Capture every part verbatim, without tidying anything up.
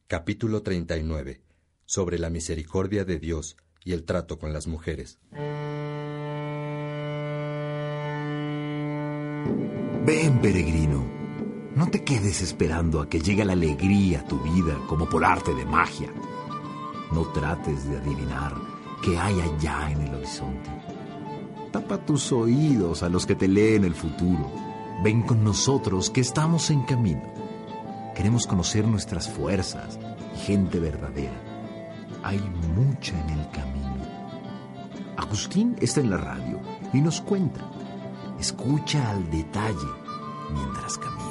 Capítulo treinta y nueve. Sobre la misericordia de Dios y el trato con las mujeres. Ven, peregrino, no te quedes esperando a que llegue la alegría a tu vida como por arte de magia. No trates de adivinar qué hay allá en el horizonte. Tapa tus oídos a los que te leen el futuro. Ven con nosotros que estamos en camino. Queremos conocer nuestras fuerzas y gente verdadera. Hay mucha en el camino. Agustín está en la radio y nos cuenta. Escucha al detalle mientras caminas.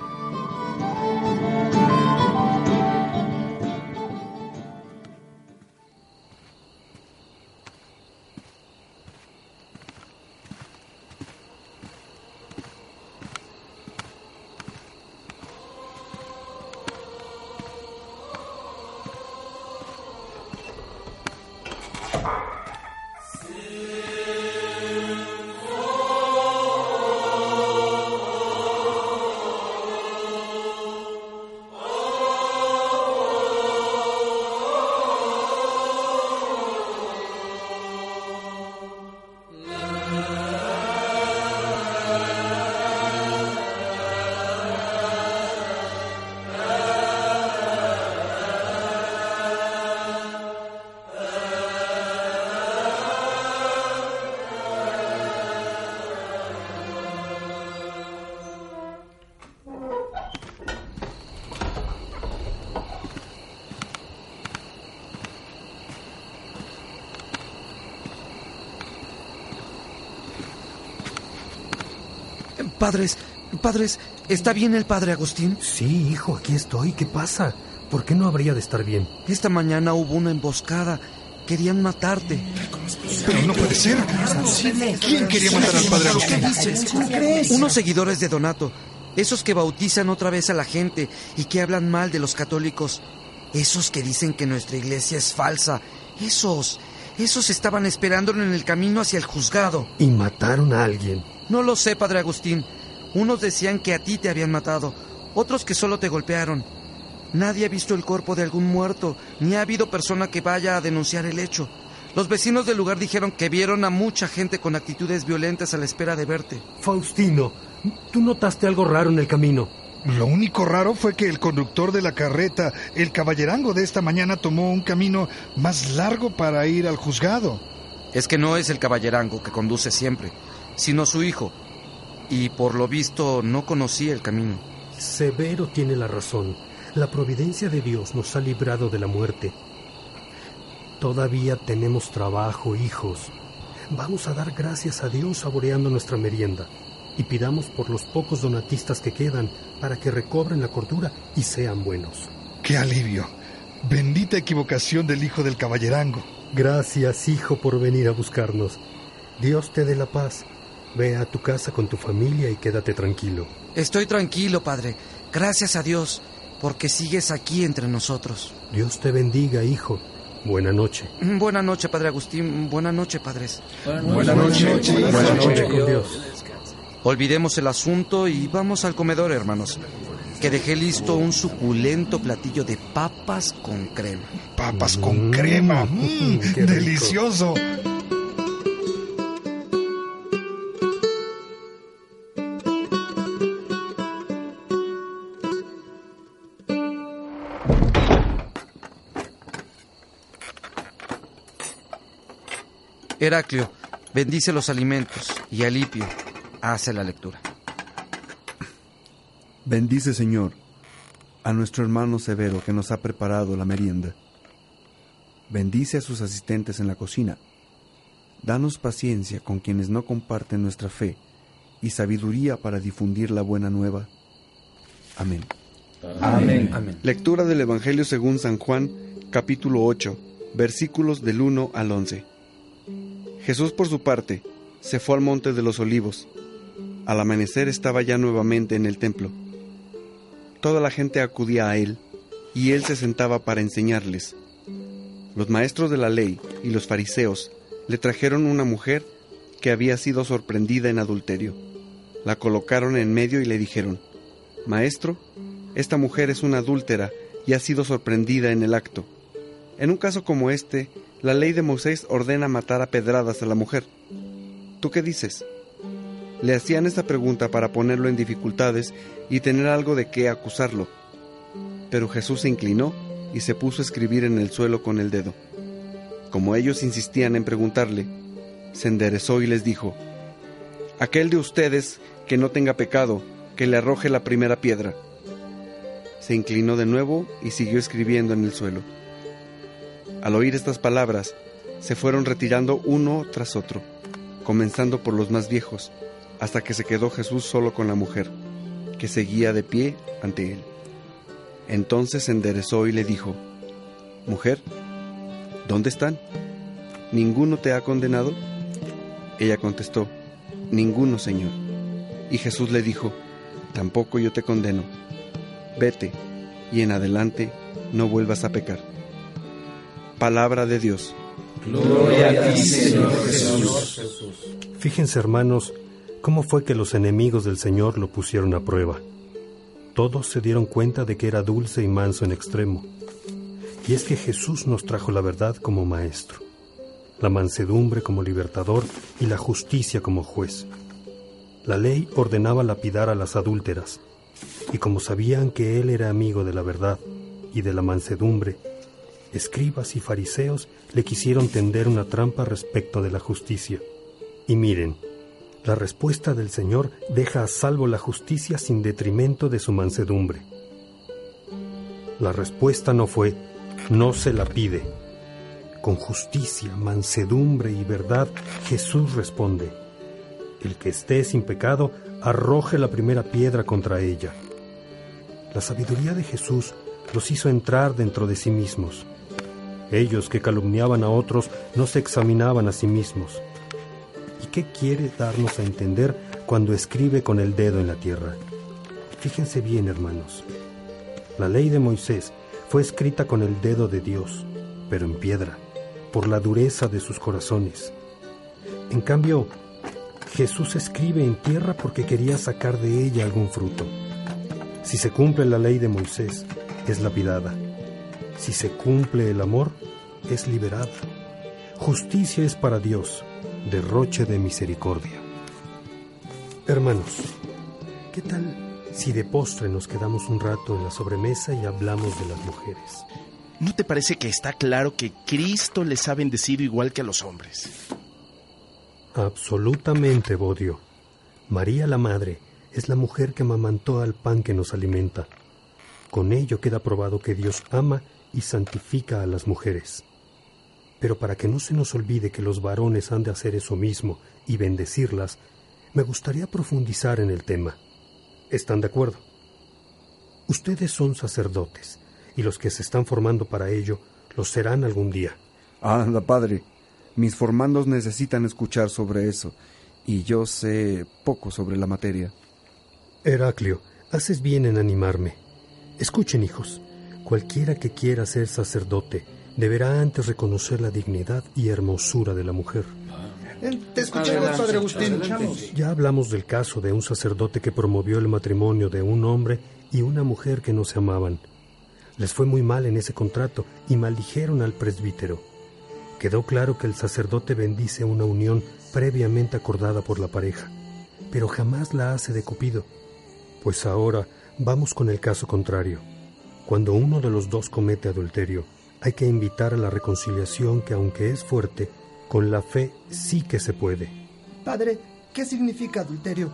Padres, padres, ¿está bien el padre Agustín? Sí, hijo, aquí estoy. ¿Qué pasa? ¿Por qué no habría de estar bien? Esta mañana hubo una emboscada. Querían matarte. Pero no puede ser. ¿Quién quería matar al padre Agustín? ¿Cómo crees? Unos seguidores de Donato. Esos que bautizan otra vez a la gente y que hablan mal de los católicos. Esos que dicen que nuestra iglesia es falsa. Esos, esos estaban esperándolo en el camino hacia el juzgado. ¿Y mataron a alguien? No lo sé, padre Agustín. Unos decían que a ti te habían matado, otros que solo te golpearon. Nadie ha visto el cuerpo de algún muerto, ni ha habido persona que vaya a denunciar el hecho. Los vecinos del lugar dijeron que vieron a mucha gente con actitudes violentas a la espera de verte. Faustino, ¿tú notaste algo raro en el camino? Lo único raro fue que el conductor de la carreta, el caballerango de esta mañana, tomó un camino más largo para ir al juzgado. Es que no es el caballerango que conduce siempre, sino su hijo. Y por lo visto no conocía el camino. Severo tiene la razón. La providencia de Dios nos ha librado de la muerte. Todavía tenemos trabajo, hijos. Vamos a dar gracias a Dios saboreando nuestra merienda. Y pidamos por los pocos donatistas que quedan para que recobren la cordura y sean buenos. ¡Qué alivio! Bendita equivocación del hijo del caballerango. Gracias, hijo, por venir a buscarnos. Dios te dé la paz. Ve a tu casa con tu familia y quédate tranquilo. Estoy tranquilo, padre. Gracias a Dios, porque sigues aquí entre nosotros. Dios te bendiga, hijo. Buena noche. Buena noche, padre Agustín. Buena noche, padres. Buena noche. Buena noche. Buena noche con Dios. Olvidemos el asunto y vamos al comedor, hermanos. Que dejé listo un suculento platillo de papas con crema. Papas con crema. Mm, mm, qué delicioso. Heraclio, bendice los alimentos y Alipio hace la lectura. Bendice, Señor, a nuestro hermano Severo que nos ha preparado la merienda. Bendice a sus asistentes en la cocina. Danos paciencia con quienes no comparten nuestra fe y sabiduría para difundir la buena nueva. Amén. Amén. Amén. Lectura del Evangelio según San Juan, capítulo ocho, versículos del uno al once. Jesús, por su parte, se fue al monte de los Olivos. Al amanecer estaba ya nuevamente en el templo. Toda la gente acudía a él, y él se sentaba para enseñarles. Los maestros de la ley y los fariseos le trajeron una mujer que había sido sorprendida en adulterio. La colocaron en medio y le dijeron: Maestro, esta mujer es una adúltera y ha sido sorprendida en el acto. En un caso como este, la ley de Moisés ordena matar a pedradas a la mujer. ¿Tú qué dices? Le hacían esta pregunta para ponerlo en dificultades y tener algo de qué acusarlo. Pero Jesús se inclinó y se puso a escribir en el suelo con el dedo. Como ellos insistían en preguntarle, se enderezó y les dijo: aquel de ustedes que no tenga pecado, que le arroje la primera piedra. Se inclinó de nuevo y siguió escribiendo en el suelo. Al oír estas palabras, se fueron retirando uno tras otro, comenzando por los más viejos, hasta que se quedó Jesús solo con la mujer, que seguía de pie ante él. Entonces se enderezó y le dijo: mujer, ¿dónde están? ¿Ninguno te ha condenado? Ella contestó: ninguno, Señor. Y Jesús le dijo: tampoco yo te condeno. Vete, y en adelante no vuelvas a pecar. Palabra de Dios. Gloria a ti, Señor Jesús. Fíjense, hermanos, cómo fue que los enemigos del Señor lo pusieron a prueba. Todos se dieron cuenta de que era dulce y manso en extremo. Y es que Jesús nos trajo la verdad como maestro, la mansedumbre como libertador y la justicia como juez. La ley ordenaba lapidar a las adúlteras, y como sabían que él era amigo de la verdad y de la mansedumbre, escribas y fariseos le quisieron tender una trampa respecto de la justicia. Y miren, la respuesta del Señor deja a salvo la justicia sin detrimento de su mansedumbre. La respuesta no fue: no se la pide. Con justicia, mansedumbre y verdad, Jesús responde: el que esté sin pecado, arroje la primera piedra contra ella. La sabiduría de Jesús los hizo entrar dentro de sí mismos. Ellos que calumniaban a otros no se examinaban a sí mismos. ¿Y qué quiere darnos a entender cuando escribe con el dedo en la tierra? Fíjense bien, hermanos. La ley de Moisés fue escrita con el dedo de Dios, pero en piedra, por la dureza de sus corazones. En cambio, Jesús escribe en tierra porque quería sacar de ella algún fruto. Si se cumple la ley de Moisés, es lapidada. Si se cumple el amor, es liberada. Justicia es para Dios, derroche de misericordia. Hermanos, ¿qué tal si de postre nos quedamos un rato en la sobremesa y hablamos de las mujeres? ¿No te parece que está claro que Cristo les ha bendecido igual que a los hombres? Absolutamente, Bodio. María la Madre es la mujer que amamantó al pan que nos alimenta. Con ello queda probado que Dios ama y santifica a las mujeres. Pero para que no se nos olvide que los varones han de hacer eso mismo y bendecirlas, me gustaría profundizar en el tema. ¿Están de acuerdo? Ustedes son sacerdotes, y los que se están formando para ello lo serán algún día. Anda, padre, mis formandos necesitan escuchar sobre eso, y yo sé poco sobre la materia. Heraclio, haces bien en animarme. Escuchen, hijos, cualquiera que quiera ser sacerdote deberá antes reconocer la dignidad y hermosura de la mujer. Te escuchamos, Padre Agustín. Ya hablamos del caso de un sacerdote que promovió el matrimonio de un hombre y una mujer que no se amaban. Les fue muy mal en ese contrato y maldijeron al presbítero. Quedó claro que el sacerdote bendice una unión previamente acordada por la pareja, pero jamás la hace de Cupido. Pues ahora vamos con el caso contrario. Cuando uno de los dos comete adulterio, hay que invitar a la reconciliación que, aunque es fuerte, con la fe sí que se puede. Padre, ¿qué significa adulterio?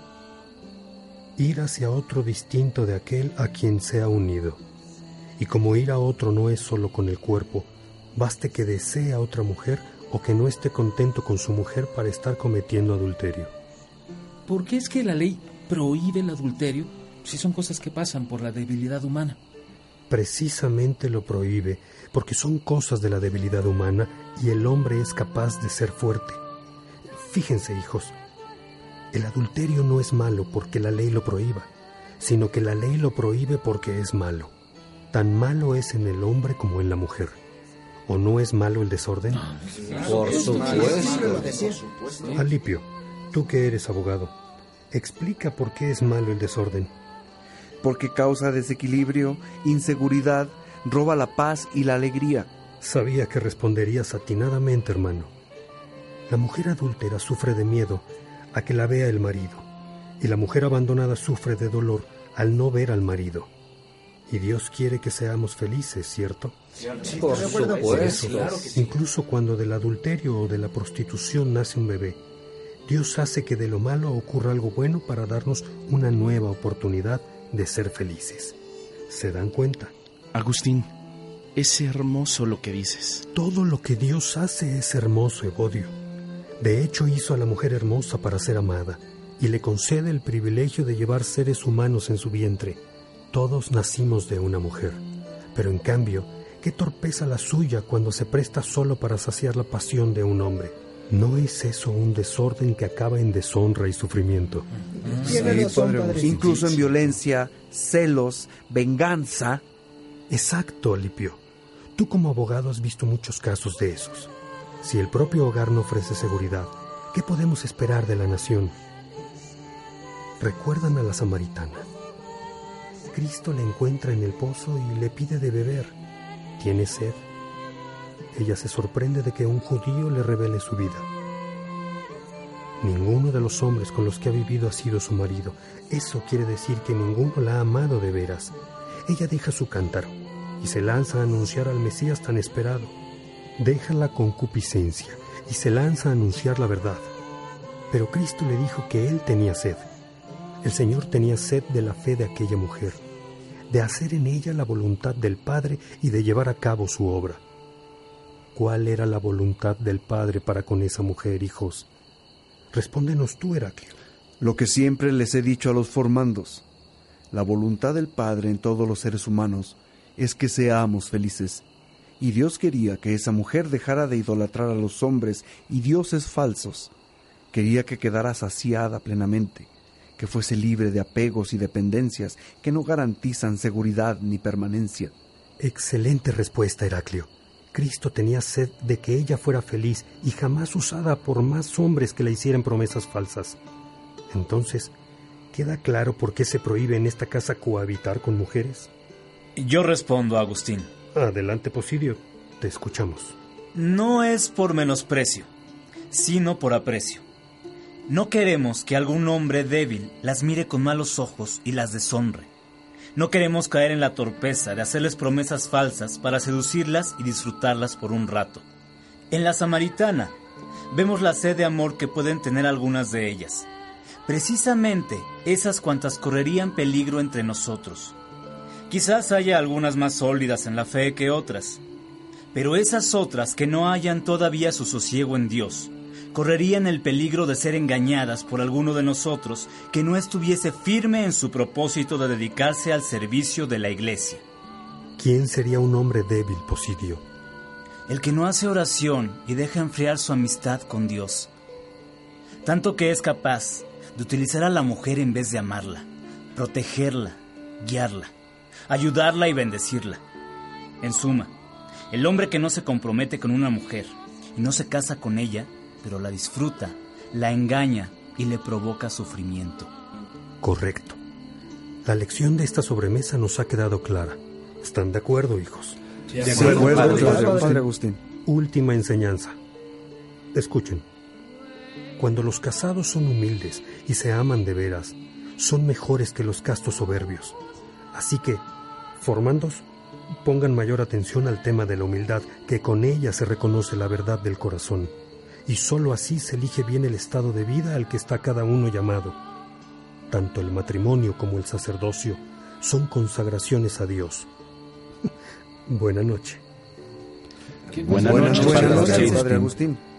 Ir hacia otro distinto de aquel a quien se ha unido. Y como ir a otro no es solo con el cuerpo, baste que desee a otra mujer o que no esté contento con su mujer para estar cometiendo adulterio. ¿Por qué es que la ley prohíbe el adulterio si son cosas que pasan por la debilidad humana? Precisamente lo prohíbe porque son cosas de la debilidad humana y el hombre es capaz de ser fuerte. Fíjense, hijos, el adulterio no es malo porque la ley lo prohíba, sino que la ley lo prohíbe porque es malo. Tan malo es en el hombre como en la mujer. ¿O no es malo el desorden? Por supuesto. Alipio, tú que eres abogado, explica por qué es malo el desorden. Porque causa desequilibrio, inseguridad, roba la paz y la alegría. Sabía que responderías atinadamente, hermano. La mujer adúltera sufre de miedo a que la vea el marido, y la mujer abandonada sufre de dolor al no ver al marido. Y Dios quiere que seamos felices, ¿cierto? Por supuesto. Por eso, incluso cuando del adulterio o de la prostitución nace un bebé, Dios hace que de lo malo ocurra algo bueno para darnos una nueva oportunidad de ser felices. ¿Se dan cuenta? Agustín, es hermoso lo que dices. Todo lo que Dios hace es hermoso, Evodio. De hecho, hizo a la mujer hermosa para ser amada y le concede el privilegio de llevar seres humanos en su vientre. Todos nacimos de una mujer, pero en cambio, qué torpeza la suya cuando se presta solo para saciar la pasión de un hombre. ¿No es eso un desorden que acaba en deshonra y sufrimiento? Tiene Sí, razón, padre, padre. incluso en violencia, celos, venganza. Exacto, Alipio. Tú como abogado has visto muchos casos de esos. Si el propio hogar no ofrece seguridad, ¿qué podemos esperar de la nación? ¿Recuerdan a la samaritana? Cristo la encuentra en el pozo y le pide de beber. ¿Tiene sed? Ella se sorprende de que un judío le revele su vida. Ninguno de los hombres con los que ha vivido ha sido su marido. Eso quiere decir que ninguno la ha amado de veras. Ella deja su cántaro y se lanza a anunciar al Mesías tan esperado. Deja la concupiscencia y se lanza a anunciar la verdad. Pero Cristo le dijo que él tenía sed. El Señor tenía sed de la fe de aquella mujer, de hacer en ella la voluntad del Padre y de llevar a cabo su obra. ¿Cuál era la voluntad del Padre para con esa mujer, hijos? Respóndenos tú, Heraclio. Lo que siempre les he dicho a los formandos. La voluntad del Padre en todos los seres humanos es que seamos felices. Y Dios quería que esa mujer dejara de idolatrar a los hombres y dioses falsos. Quería que quedara saciada plenamente, que fuese libre de apegos y dependencias que no garantizan seguridad ni permanencia. Excelente respuesta, Heraclio. Cristo tenía sed de que ella fuera feliz y jamás usada por más hombres que le hicieran promesas falsas. Entonces, ¿queda claro por qué se prohíbe en esta casa cohabitar con mujeres? Yo respondo, Agustín. Adelante, Posidio. Te escuchamos. No es por menosprecio, sino por aprecio. No queremos que algún hombre débil las mire con malos ojos y las deshonre. No queremos caer en la torpeza de hacerles promesas falsas para seducirlas y disfrutarlas por un rato. En la samaritana vemos la sed de amor que pueden tener algunas de ellas. Precisamente esas cuantas correrían peligro entre nosotros. Quizás haya algunas más sólidas en la fe que otras, pero esas otras que no hallan todavía su sosiego en Dios, correrían el peligro de ser engañadas por alguno de nosotros que no estuviese firme en su propósito de dedicarse al servicio de la Iglesia. ¿Quién sería un hombre débil, Posidio? El que no hace oración y deja enfriar su amistad con Dios. Tanto que es capaz de utilizar a la mujer en vez de amarla, protegerla, guiarla, ayudarla y bendecirla. En suma, el hombre que no se compromete con una mujer y no se casa con ella, pero la disfruta, la engaña y le provoca sufrimiento. Correcto. La lección de esta sobremesa nos ha quedado clara. ¿Están de acuerdo, hijos? De acuerdo, padre, padre, padre. padre Agustín. Última enseñanza. Escuchen. Cuando los casados son humildes y se aman de veras, son mejores que los castos soberbios. Así que, formandos, pongan mayor atención al tema de la humildad, que con ella se reconoce la verdad del corazón. Y sólo así se elige bien el estado de vida al que está cada uno llamado. Tanto el matrimonio como el sacerdocio son consagraciones a Dios. Buena noche. Buenas Buenas noches, noches, Padre Padre Agustín. Agustín.